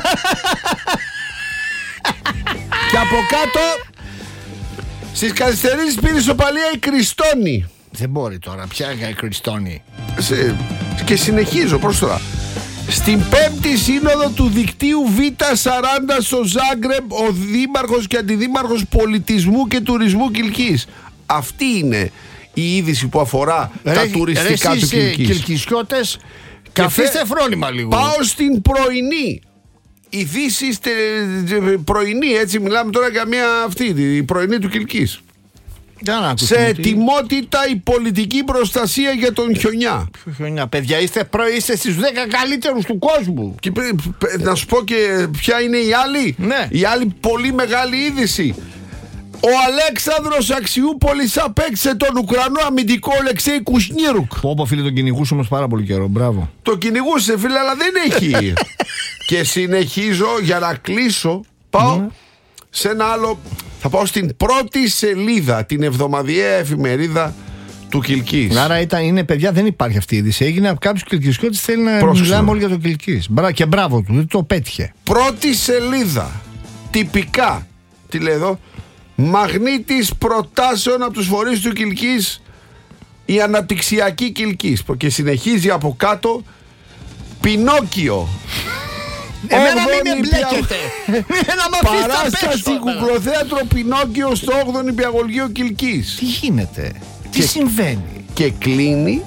Και από κάτω, στις καθυστερήσεις πήρε ισοπαλία η Κριστόνη. Δεν μπορεί τώρα, πια η Κριστόνη. Σε, και συνεχίζω προς τώρα. Στην πέμπτη σύνοδο του δικτύου Β σαράντα στο Ζάγκρεμπ, ο δήμαρχος και αντιδήμαρχος πολιτισμού και τουρισμού Κιλκής. Αυτή είναι η είδηση που αφορά ρε, τα τουριστικά ρε, του Κιλκής. Κιλκισιώτες, καθίστε φρόνημα λίγο. Πάω στην πρωινή. Ειδήσεις πρωινή, έτσι μιλάμε τώρα για μια αυτή, η πρωινή του Κιλκής. Σε ετοιμότητα η πολιτική προστασία για τον χιονιά. Ποιο χιονιά, παιδιά, είστε, προ, είστε στις δέκα καλύτερους του κόσμου. Και να σου πω και ποια είναι η άλλη. Ναι. Η άλλη πολύ μεγάλη είδηση. Ο Αλέξανδρος Αξιούπολης απέκτησε τον Ουκρανό αμυντικό Αλεξέη Κουσνίρουκ. Πω πω φίλε, τον κυνηγούσε όμως πάρα πολύ καιρό, μπράβο. Το κυνηγούσε φίλε, αλλά δεν έχει. Και συνεχίζω για να κλείσω. Πάω mm. σε ένα άλλο. Θα πάω στην πρώτη σελίδα, την εβδομαδιαία εφημερίδα του Κιλκής. Άρα ήταν, είναι παιδιά, δεν υπάρχει αυτή η είδηση. Έγινε από κάποιους Κιλκισιώτες, θέλει να Πρόσεξε. μιλάμε όλοι για τον Κιλκής. Και μπράβο του, δεν το πέτυχε. Πρώτη σελίδα, τυπικά, τι λέει εδώ, μαγνήτης προτάσεων από τους φορείς του Κιλκής, η αναπτυξιακή Κιλκής. Και συνεχίζει από κάτω, Πινόκιο. Εμένα μην με μπλέκετε. Να μ' αφήσετε να πέσω. Παράσταση κουκλοθέατρο Πινόκιο στο όγδοο Νηπιαγωγείο Κιλκής. Τι γίνεται, τι συμβαίνει? Και κλείνει,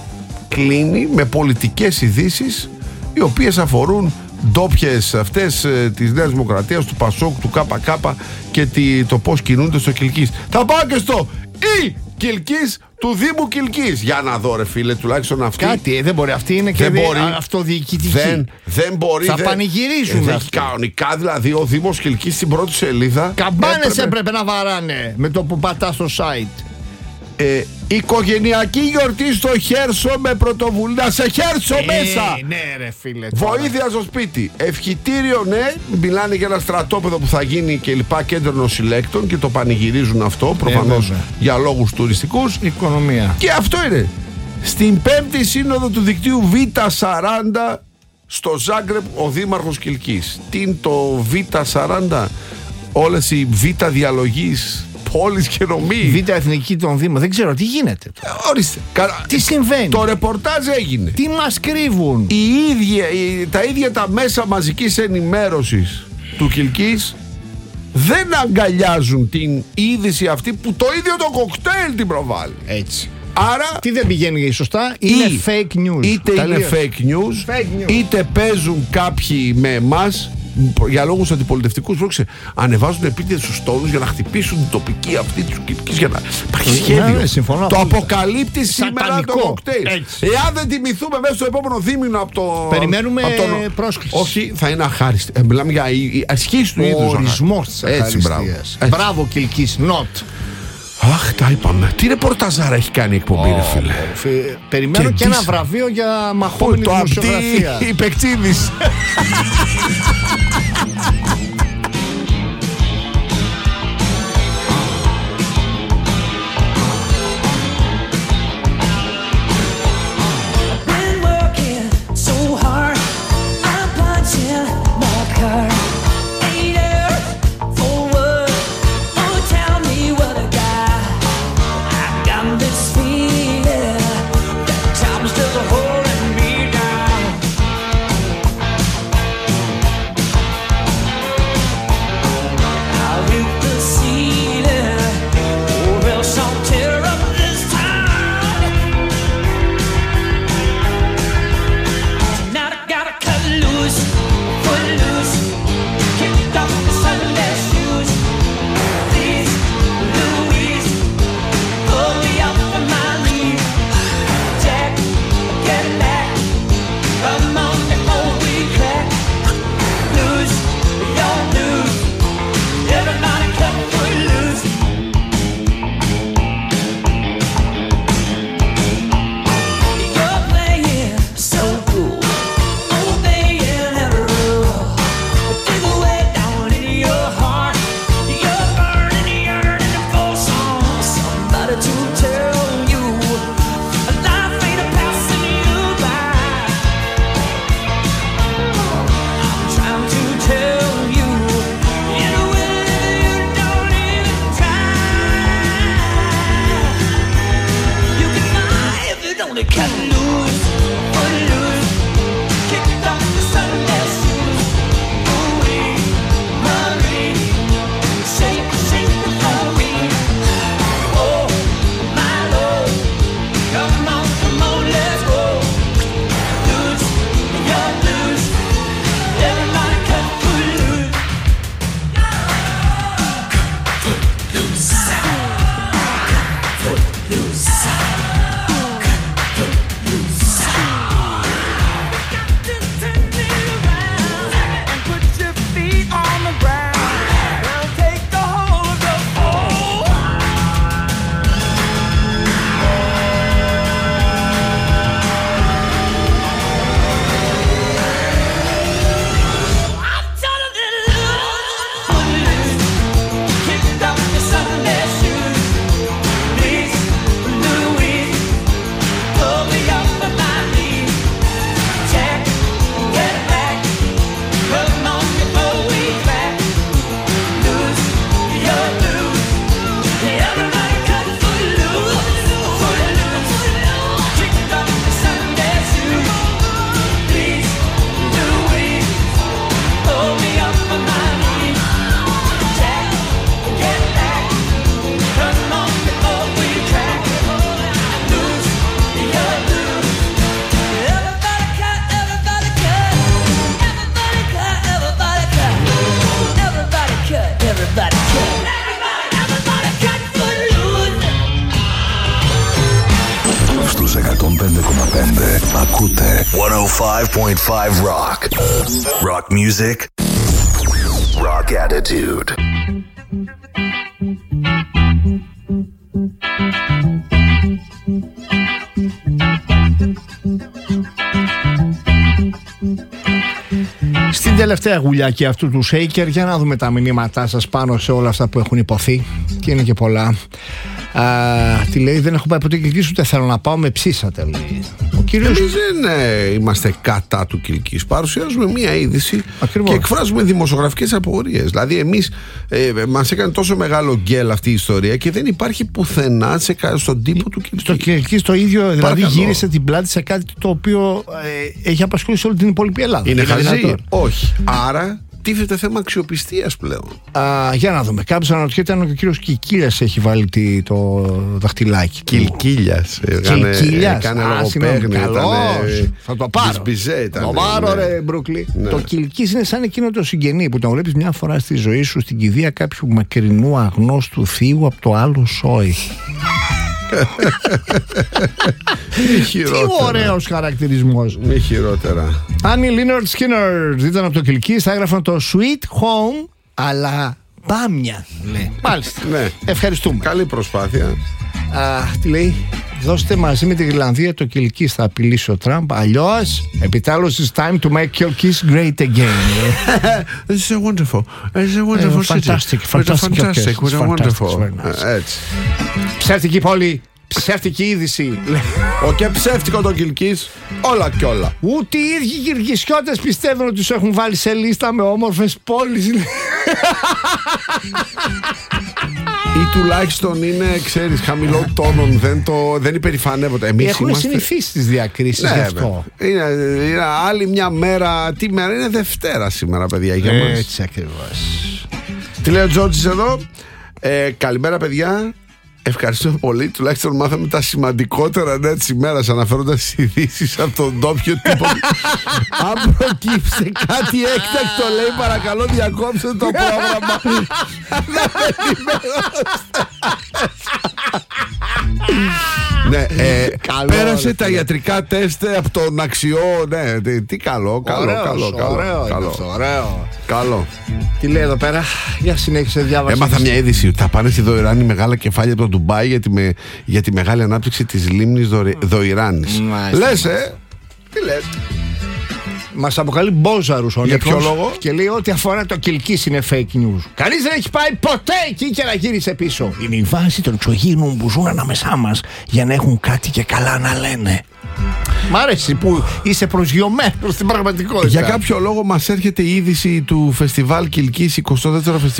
κλείνει με πολιτικές ειδήσεις οι οποίες αφορούν ντόπιες αυτές ε, της Νέας Δημοκρατίας, του Πασόκ, του ΚΚ και τη, το πώς κινούνται στο Κιλκής. Θα πάω και στο «Η Κιλκής» του Δήμου Κιλκής. Για να δω ρε φίλε, τουλάχιστον αυτή. Κάτι, δεν μπορεί, αυτή είναι και δεν δι... μπορεί, αυτοδιοικητική. Δεν, δεν μπορεί. Θα δεν, πανηγυρίζουν. Ε, κανονικά δηλαδή ο Δήμος Κιλκής στην πρώτη σελίδα. Καμπάνες έπρεπε... έπρεπε να βαράνε με το που πατά στο site. Ε, οικογενειακή γιορτή στο Χέρσο με πρωτοβουλία. Σε Χέρσο ε, μέσα! Ναι, ρε φίλε. Βοήθεια στο σπίτι. Ευχητήριο, ναι. Μιλάνε για ένα στρατόπεδο που θα γίνει και λοιπά, κέντρο νοσηλέκτων και το πανηγυρίζουν αυτό. Προφανώς ε, για λόγους τουριστικούς. Οικονομία. Και αυτό είναι. Στην πέμπτη σύνοδο του δικτύου Β σαράντα στο Ζάγκρεπ ο Δήμαρχος Κιλκής. Τι είναι το Β σαράντα? Όλες οι Β διαλογής πόλης και νομή. Β' εθνική των Δήμων. Δεν ξέρω τι γίνεται τώρα. Ορίστε. Τι συμβαίνει? Το ρεπορτάζ έγινε. Τι μας κρύβουν? Οι ίδια, οι, τα ίδια τα μέσα μαζικής ενημέρωσης του Κιλκής δεν αγκαλιάζουν την είδηση αυτή που το ίδιο το κοκτέιλ την προβάλλει. Έτσι. Άρα. Τι δεν πηγαίνει σωστά? Είναι ή, fake news. Είτε Τελείως. είναι fake news, fake news, είτε παίζουν κάποιοι με εμάς για λόγους αντιπολιτευτικούς. Πρόκειται, ανεβάζουν επίτηδες στους τόνους για να χτυπήσουν την τοπική αυτή της Κιλκής, για να υπάρχει σχέδιο. Ναι, συμφωνώ. Το αποκαλύπτει σήμερα Σατανικό. Το κοκτέιλ. Εάν δεν τιμηθούμε μέσα στο επόμενο δίμηνο από το. Περιμένουμε από τον... πρόσκληση. Όχι, θα είναι αχάριστη. Ε, μιλάμε για ασχήση του είδους. Ο ορισμός της αχαριστίας. Μπράβο Κιλκής. Not. Αχ, τα είπαμε. Τι ρεπορταζάρα έχει κάνει η εκπομπή, ρε φίλε. Περιμένω και, και ένα βραβείο για μαχόμενη δημοσιογραφία. Η Πεκτσίδης. five point five Rock. Rock music. Rock attitude. Στην τελευταία γουλιάκη αυτού του Shaker, για να δούμε τα μηνύματά σας πάνω σε όλα αυτά που έχουν υποθεί, και είναι και πολλά. Α, τι λέει, δεν έχω πάει ποτέ Κιλκής, ούτε θέλω να πάω, με ψήσατε, λέει. Ο κύριος... Εμείς δεν ε, είμαστε κατά του Κιλκής. Παρουσιάζουμε μία είδηση. Ακριβώς. Και εκφράζουμε δημοσιογραφικές απορίες. Δηλαδή, εμείς ε, μας έκανε τόσο μεγάλο γκέλ αυτή η ιστορία και δεν υπάρχει πουθενά σε, στον τύπο του Κιλκή. Στο Κιλκής το ίδιο, δηλαδή Παρακαλώ. γύρισε την πλάτη σε κάτι το οποίο ε, έχει απασχολήσει όλη την υπόλοιπη Ελλάδα. Είναι χαζή. δυνατόν? Όχι. Άρα τίθεται θέμα αξιοπιστίας πλέον. Α, για να δούμε. Κάποιος αναρωτιέται αν ο κύριος Κικίλιας έχει βάλει τη, το δαχτυλάκι. Κιλκίλιας. Κιλκίλιας. Έκανε Α, λογοπαίγνια. συγγνώμη, καλώς. Θα το πάρω. Μπιζμπιζέ Θα το πάρω, ρε Μπρούκλι. Ναι. Το Κιλκής είναι σαν εκείνο το συγγενή που τον βλέπεις μια φορά στη ζωή σου στην κηδεία κάποιου μακρινού αγνώστου θείου από το άλλο σόι. Τι ωραίος χαρακτηρισμός. Μη χειρότερα. Άννη Λίναρντ Σκίνερ ήταν από το Κιλκής, θα έγραφαν το Sweet Home, αλλά μπάμια. Ναι. Μάλιστα. Ναι. Ευχαριστούμε. Καλή προσπάθεια. Α, τι λέει, δώστε μαζί με την Ιρλανδία το Κιλκής, θα απειλήσει ο Τραμπ. Αλλιώς, επιτέλους it's time to make Kilkis great again. This is a wonderful, it's a wonderful city. Fantastic, It's a fantastic. fantastic, it's a wonderful. Very nice. Ε, Έτσι. Ψεύτικη πόλη, ψεύτικη είδηση. Ο και ψεύτικο το Κιλκής, όλα κι όλα. Ούτε οι ίδιοι Κυρκισιώτες πιστεύουν ότι τους έχουν βάλει σε λίστα με όμορφες πόλεις. Ή τουλάχιστον είναι, ξέρεις, χαμηλό τόνον, δεν, το, δεν υπερηφανεύονται. Εμείς Έχουν είμαστε... συνηθίσει τις διακρίσεις, Ναι, γι' αυτό. είναι, είναι άλλη μια μέρα. Τι μέρα είναι, Δευτέρα σήμερα, παιδιά, για μας. Έτσι ακριβώς. Τι λέει ο Τζόρτζης εδώ? ε, Καλημέρα, παιδιά. Ευχαριστώ πολύ. Τουλάχιστον μάθαμε τα σημαντικότερα νέα της ημέρας, αναφέροντας ειδήσεις από τον ντόπιο τύπο. Αν προκύψει κάτι έκτακτο, λέει, παρακαλώ διακόψτε το πρόγραμμα. Ναι, ε, Καλό, πέρασε ρε, τα φίλε. ιατρικά τεστ από τον αξιό. Ναι, τι, τι καλό, καλό, Ωραίος, καλό, καλό, ωραίο είναι καλό. αυτό, ωραίο. Καλό. Τι λέει εδώ πέρα, για συνέχισε, διάβασε. Έμαθα μια είδηση ότι θα πάνε στη Δοϊράνη μεγάλα κεφάλια από το Ντουμπάι για τη, με, για τη μεγάλη ανάπτυξη της λίμνης Δοϊράνης. Λες, ε, τι λες? Μας αποκαλεί μπόζαρους ο Για Νίκος ποιο λόγο? και λέει ότι αφορά το Κιλκής είναι fake news. Κανείς δεν έχει πάει ποτέ εκεί και να γύρισε πίσω. Είναι η βάση των εξωγήινων που ζουν ανάμεσά μας για να έχουν κάτι και καλά να λένε. Μ' άρεσε που είσαι προσγειωμένος στην πραγματικότητα. Για κάποιο λόγο μας έρχεται η είδηση του φεστιβάλ Κιλκής, εικοστό δεύτερο φεστιβάλ